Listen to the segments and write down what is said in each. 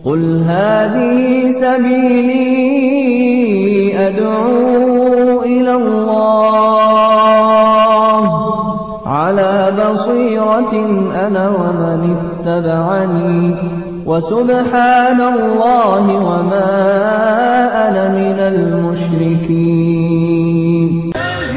قل هذه سبيلي أدعو إلى الله على بصيرة أنا ومن اتبعني وسبحان الله وما أنا من المشركين.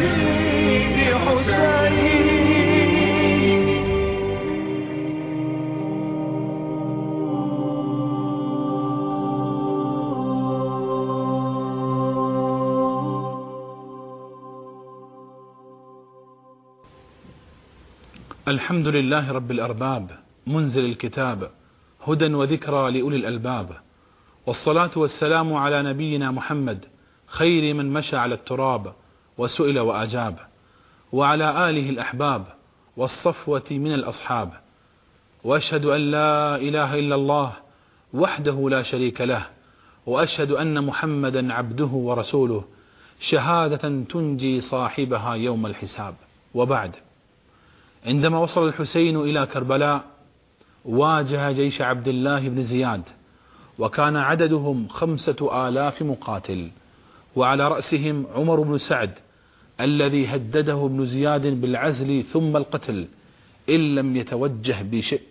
الحمد لله رب الأرباب منزل الكتاب هدى وذكرى لأولي الألباب، والصلاة والسلام على نبينا محمد خير من مشى على التراب وسئل وأجاب، وعلى آله الأحباب والصفوة من الأصحاب، وأشهد أن لا إله إلا الله وحده لا شريك له، وأشهد أن محمدا عبده ورسوله شهادة تنجي صاحبها يوم الحساب. وبعد، عندما وصل الحسين إلى كربلاء واجه جيش عبد الله بن زياد، وكان عددهم 5000 مقاتل، وعلى رأسهم عمر بن سعد الذي هدده ابن زياد بالعزل ثم القتل إن لم يتوجه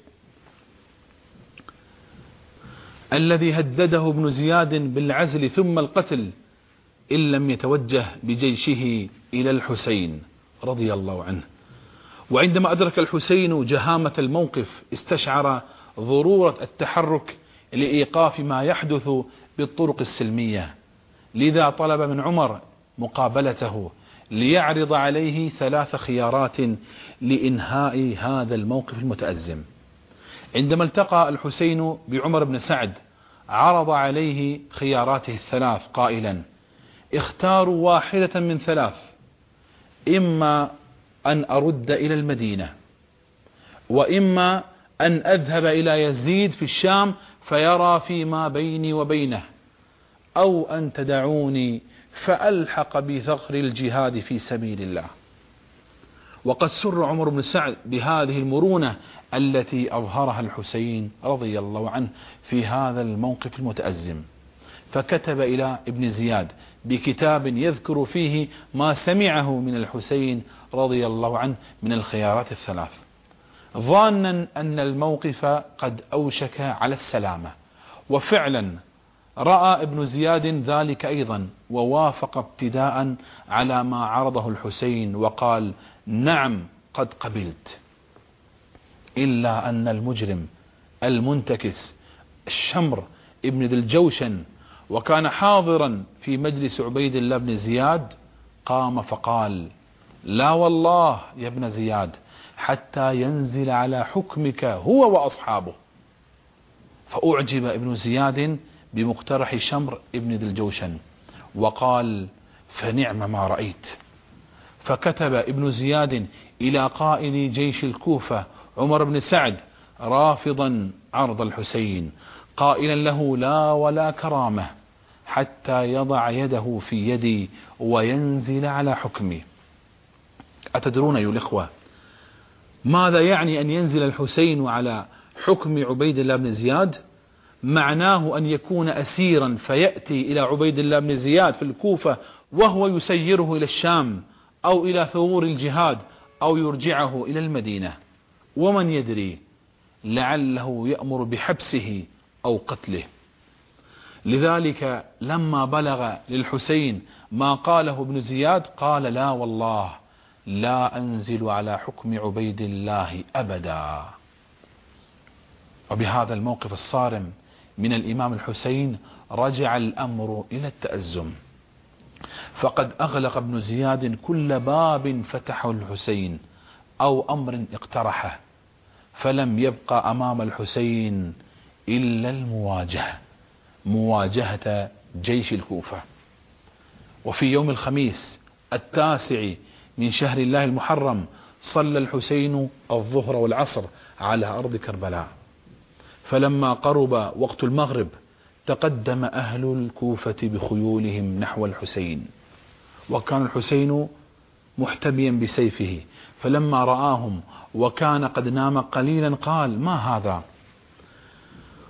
بجيشه إلى الحسين رضي الله عنه. وعندما أدرك الحسين جهامة الموقف استشعر ضرورة التحرك لإيقاف ما يحدث بالطرق السلمية، لذا طلب من عمر مقابلته ليعرض عليه 3 خيارات لإنهاء هذا الموقف المتأزم. عندما التقى الحسين بعمر بن سعد عرض عليه خياراته 3 قائلا: اختاروا واحدة من 3، إما أن أرد إلى المدينة، وإما أن أذهب إلى يزيد في الشام فيرى فيما بيني وبينه، أو أن تدعوني فألحق بثغر الجهاد في سبيل الله. وقد سر عمر بن سعد بهذه المرونة التي أظهرها الحسين رضي الله عنه في هذا الموقف المتأزم، فكتب إلى ابن زياد بكتاب يذكر فيه ما سمعه من الحسين رضي الله عنه من الخيارات ال3، ظانا أن الموقف قد أوشك على السلامة. وفعلا رأى ابن زياد ذلك أيضا، ووافق ابتداء على ما عرضه الحسين وقال: نعم قد قبلت. إلا أن المجرم المنتكس الشمر ابن ذي الجوشن، وكان حاضرا في مجلس عبيد الله بن زياد، قام فقال: لا والله يا ابن زياد حتى ينزل على حكمك هو وأصحابه. فأعجب ابن زياد بمقترح شمر ابن ذي الجوشن وقال: فنعم ما رأيت. فكتب ابن زياد إلى قائد جيش الكوفة عمر بن سعد رافضا عرض الحسين، قائلا له: لا ولا كرامة حتى يضع يده في يدي وينزل على حكمي. أتدرون أيها الإخوة ماذا يعني أن ينزل الحسين على حكم عبيد الله بن زياد؟ معناه أن يكون أسيرا فيأتي إلى عبيد الله بن زياد في الكوفة وهو يسيره إلى الشام أو إلى ثغور الجهاد أو يرجعه إلى المدينة، ومن يدري لعله يأمر بحبسه أو قتله. لذلك لما بلغ للحسين ما قاله ابن زياد قال: لا والله لا أنزل على حكم عبيد الله أبدا. وبهذا الموقف الصارم من الإمام الحسين رجع الأمر إلى التأزم، فقد أغلق ابن زياد كل باب فتحه الحسين أو أمر اقترحه، فلم يبقى أمام الحسين إلا مواجهة جيش الكوفة. وفي يوم الخميس 9 من شهر الله المحرم صلى الحسين الظهر والعصر على أرض كربلاء، فلما قرب وقت المغرب تقدم أهل الكوفة بخيولهم نحو الحسين، وكان الحسين محتميا بسيفه، فلما رآهم وكان قد نام قليلا قال: ما هذا؟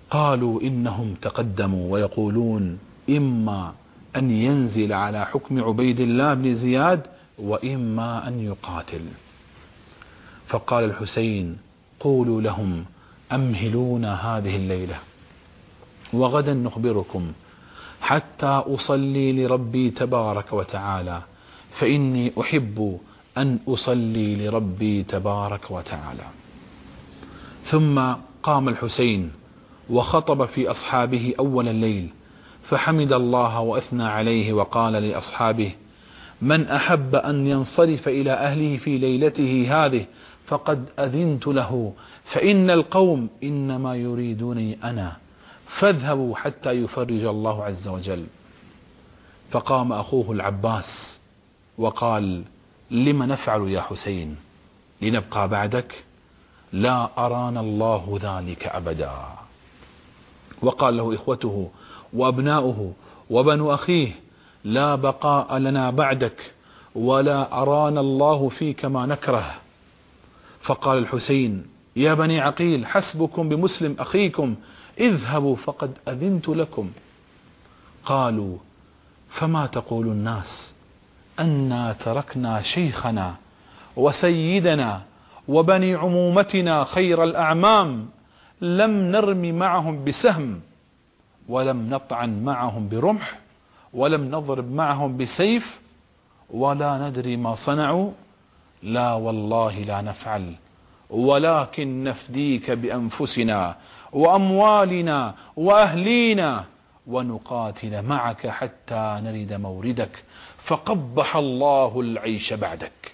قالوا إنهم تقدموا ويقولون إما أن ينزل على حكم عبيد الله بن زياد وإما أن يقاتل. فقال الحسين قولوا لهم أمهلونا هذه الليلة وغدا نخبركم حتى أصلي لربي تبارك وتعالى، فإني أحب أن أصلي لربي تبارك وتعالى. ثم قام الحسين وخطب في أصحابه أول الليل، فحمد الله وأثنى عليه وقال لأصحابه: من أحب أن ينصرف إلى أهله في ليلته هذه فقد أذنت له، فإن القوم إنما يريدوني أنا، فاذهبوا حتى يفرج الله عز وجل. فقام أخوه العباس وقال: لم نفعل يا حسين؟ لنبقى بعدك؟ لا أرانا الله ذلك أبدا. وقال له إخوته وأبناؤه وبنو أخيه: لا بقاء لنا بعدك، ولا أرانا الله فيك ما نكره. فقال الحسين: يا بني عقيل حسبكم بمسلم أخيكم، اذهبوا فقد أذنت لكم. قالوا: فما تقول الناس أنا تركنا شيخنا وسيدنا وبني عمومتنا خير الأعمام، لم نرم معهم بسهم، ولم نطعن معهم برمح، ولم نضرب معهم بسيف، ولا ندري ما صنعوا؟ لا والله لا نفعل، ولكن نفديك بأنفسنا وأموالنا وأهلينا ونقاتل معك حتى نرد موردك، فقبح الله العيش بعدك.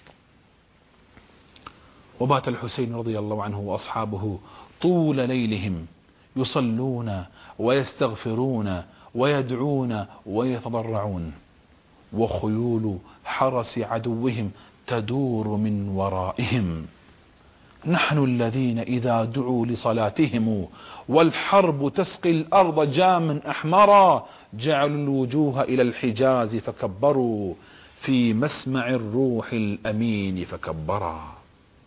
وبات الحسين رضي الله عنه وأصحابه طول ليلهم يصلون ويستغفرون ويدعون ويتضرعون، وخيول حرس عدوهم تدور من ورائهم. نحن الذين إذا دعوا لصلاتهم والحرب تسقي الأرض جاما أحمرا جعلوا الوجوه إلى الحجاز فكبروا، في مسمع الروح الأمين فكبرا.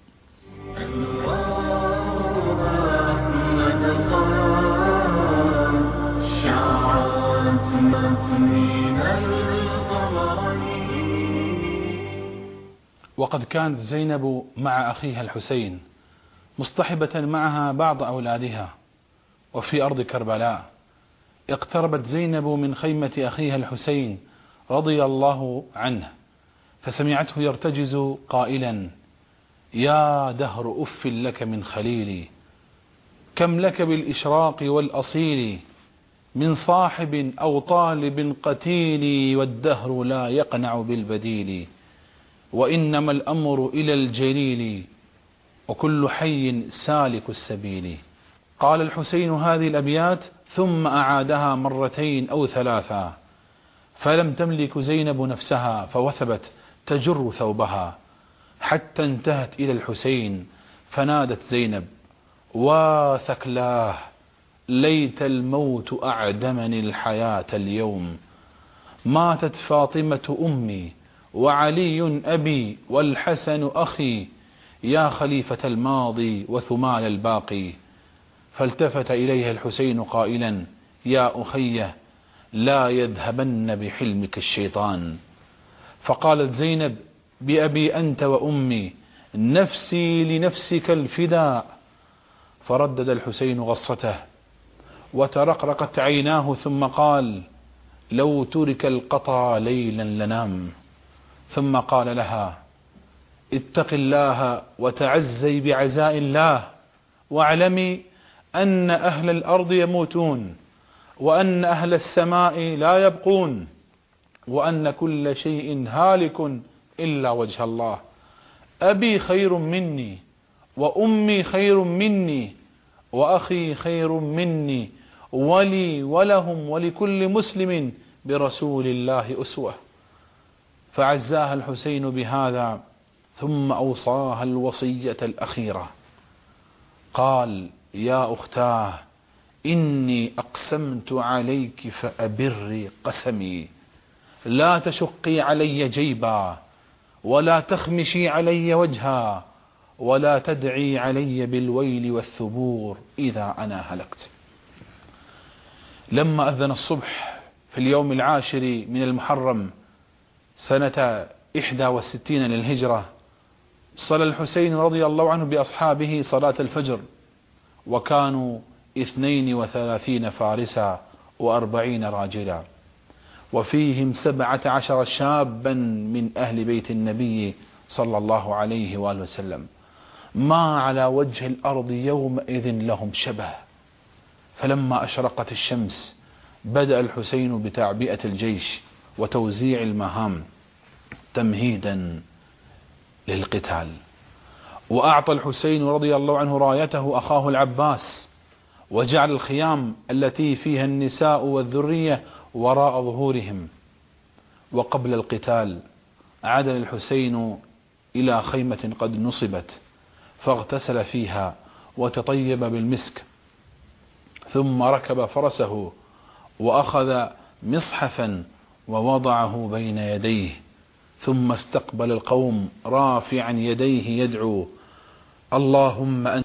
وقد كانت زينب مع أخيها الحسين مصطحبة معها بعض أولادها، وفي أرض كربلاء اقتربت زينب من خيمة أخيها الحسين رضي الله عنه، فسمعته يرتجز قائلا: يا دهر أف لك من خليلي، كم لك بالإشراق والأصيل، من صاحب أو طالب قتيل، والدهر لا يقنع بالبديل، وإنما الأمر إلى الجليل، وكل حي سالك السبيل. قال الحسين هذه الأبيات ثم أعادها مرتين أو ثلاثا، فلم تملك زينب نفسها فوثبت تجر ثوبها، حتى انتهت إلى الحسين فنادت زينب: واثكلاه، ليت الموت أعدمني الحياة اليوم، ماتت فاطمة أمي وعلي أبي والحسن أخي، يا خليفة الماضي وثمال الباقي. فالتفت إليها الحسين قائلا: يا أخي لا يذهبن بحلمك الشيطان. فقالت زينب: بأبي أنت وأمي، نفسي لنفسك الفداء. فردد الحسين غصته وترقرقت عيناه، ثم قال: لو ترك القطع ليلا لنام. ثم قال لها: اتق الله وتعزي بعزاء الله، واعلمي أن أهل الأرض يموتون، وأن أهل السماء لا يبقون، وأن كل شيء هالك إلا وجه الله. أبي خير مني، وأمي خير مني، وأخي خير مني، ولي ولهم ولكل مسلم برسول الله أسوة. فعزاها الحسين بهذا، ثم أوصاها الوصية الأخيرة، قال: يا أختاه، إني أقسمت عليك فأبري قسمي، لا تشقي علي جيبا، ولا تخمشي علي وجها، ولا تدعي علي بالويل والثبور إذا أنا هلكت. لما أذن الصبح في اليوم 10 من المحرم سنة 61 للهجرة، صلى الحسين رضي الله عنه بأصحابه صلاة الفجر، وكانوا 32 فارسا و40 راجلا، وفيهم 17 شابا من أهل بيت النبي صلى الله عليه وآله وسلم، ما على وجه الأرض يومئذ لهم شبه. فلما أشرقت الشمس بدأ الحسين بتعبئة الجيش وتوزيع المهام تمهيدا للقتال. وأعطى الحسين رضي الله عنه رايته أخاه العباس، وجعل الخيام التي فيها النساء والذرية وراء ظهورهم. وقبل القتال عدل الحسين إلى خيمة قد نصبت فاغتسل فيها وتطيب بالمسك، ثم ركب فرسه وأخذ مصحفا ووضعه بين يديه، ثم استقبل القوم رافعا يديه يدعو: اللهم أنت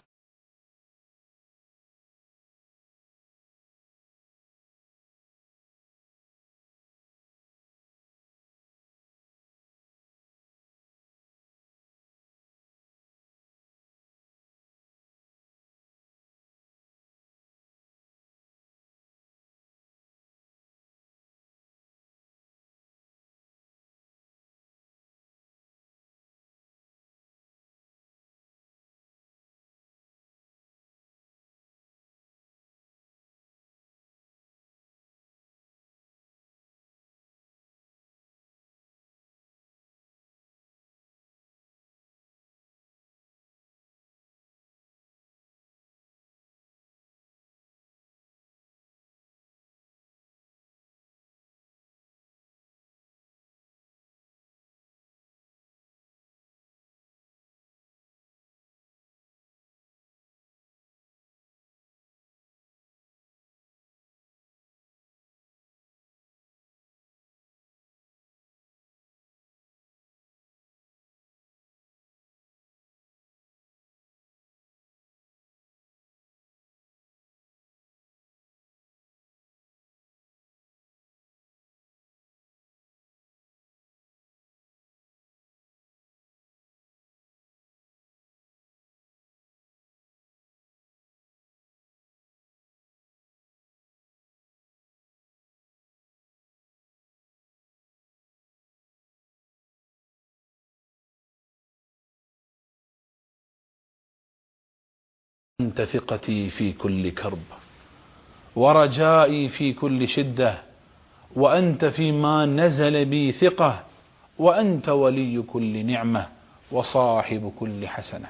ثقتي في كل كرب ورجائي في كل شدة، وأنت فيما نزل بي ثقة، وأنت ولي كل نعمة وصاحب كل حسنة.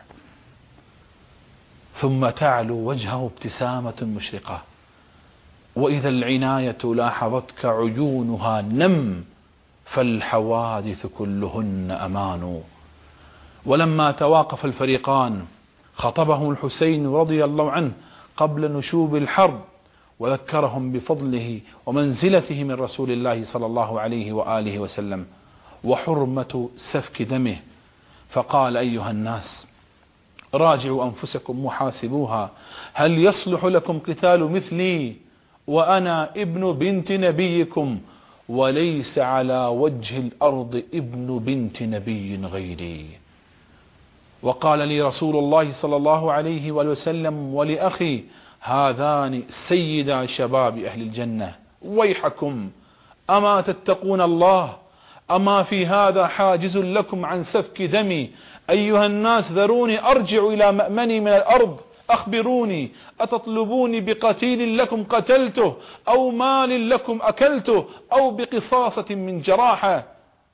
ثم تعلو وجهه ابتسامة مشرقة: وإذا العناية لاحظتك عيونها نم، فالحوادث كلهن أمان. ولما تواقف الفريقان خطبهم الحسين رضي الله عنه قبل نشوب الحرب، وذكرهم بفضله ومنزلته من رسول الله صلى الله عليه وآله وسلم وحرمة سفك دمه، فقال: أيها الناس، راجعوا أنفسكم وحاسبوها، هل يصلح لكم قتال مثلي وأنا ابن بنت نبيكم، وليس على وجه الأرض ابن بنت نبي غيري. وقال لي رسول الله صلى الله عليه وسلم ولأخي: هذان سيدا شباب أهل الجنة، ويحكم، أما تتقون الله؟ أما في هذا حاجز لكم عن سفك دمي؟ أيها الناس، ذروني أرجع إلى مأمني من الأرض، أخبروني، أتطلبوني بقتيل لكم قتلته، أو مال لكم أكلته، أو بقصاصة من جراحة؟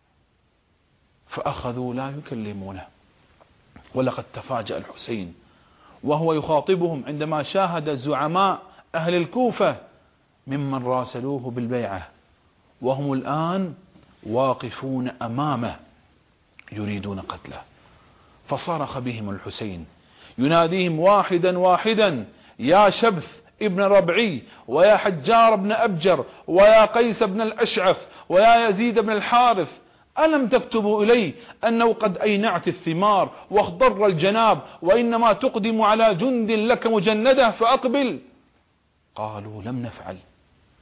فأخذوا لا يكلمونه. ولقد تفاجأ الحسين وهو يخاطبهم عندما شاهد زعماء أهل الكوفة ممن راسلوه بالبيعة، وهم الآن واقفون أمامه يريدون قتله. فصرخ بهم الحسين يناديهم واحدا واحدا: يا شبث ابن ربعي، ويا حجار بن أبجر، ويا قيس بن الأشعث، ويا يزيد بن الحارث، ألم تكتبوا إلي أنه قد أينعت الثمار واخضر الجناب، وإنما تقدم على جند لك مجندة، فأقبل؟ قالوا: لم نفعل.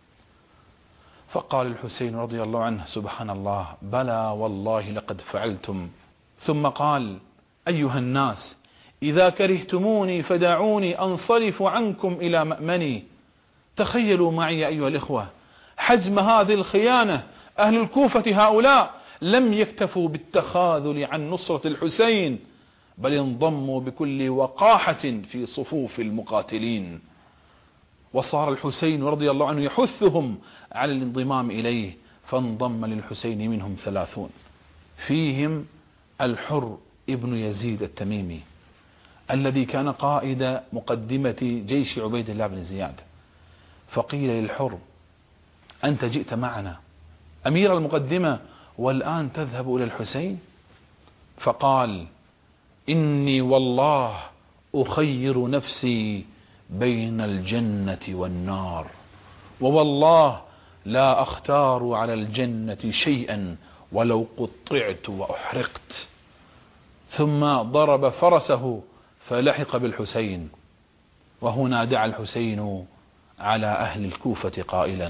فقال الحسين رضي الله عنه: سبحان الله، بلى والله لقد فعلتم. ثم قال: أيها الناس، إذا كرهتموني فدعوني أنصرف عنكم إلى مأمني. تخيلوا معي أيها الإخوة حجم هذه الخيانة. أهل الكوفة هؤلاء لم يكتفوا بالتخاذل عن نصرة الحسين، بل انضموا بكل وقاحة في صفوف المقاتلين. وصار الحسين رضي الله عنه يحثهم على الانضمام إليه، فانضم للحسين منهم 30، فيهم الحر ابن يزيد التميمي الذي كان قائد مقدمة جيش عبيد الله بن زياد. فقيل للحر: أنت جئت معنا أمير المقدمة والآن تذهب إلى الحسين؟ فقال: إني والله أخير نفسي بين الجنة والنار، ووالله لا أختار على الجنة شيئا ولو قطعت وأحرقت. ثم ضرب فرسه فلحق بالحسين. وهنا دعا الحسين على أهل الكوفة قائلا: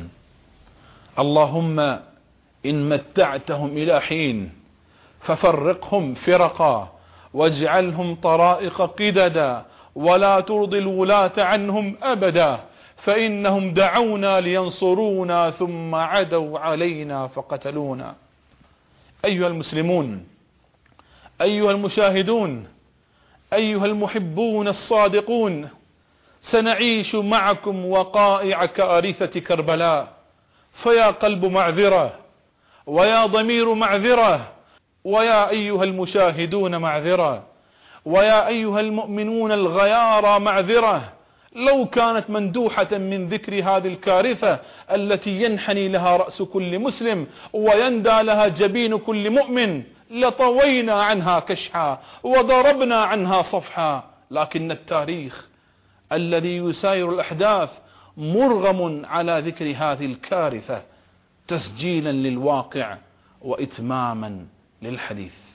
اللهم إن متعتهم إلى حين ففرقهم فرقا واجعلهم طرائق قددا ولا ترضي الولاة عنهم أبدا، فإنهم دعونا لينصرونا ثم عدوا علينا فقتلونا. أيها المسلمون، أيها المشاهدون، أيها المحبون الصادقون، سنعيش معكم وقائع كارثة كربلاء، فيا قلب معذرة، ويا ضمير معذرة، ويا أيها المشاهدون معذرة، ويا أيها المؤمنون الغيارى معذرة. لو كانت مندوحة من ذكر هذه الكارثة التي ينحني لها رأس كل مسلم ويندى لها جبين كل مؤمن لطوينا عنها كشحا وضربنا عنها صفحا، لكن التاريخ الذي يساير الأحداث مرغم على ذكر هذه الكارثة تسجيلا للواقع وإتماما للحديث.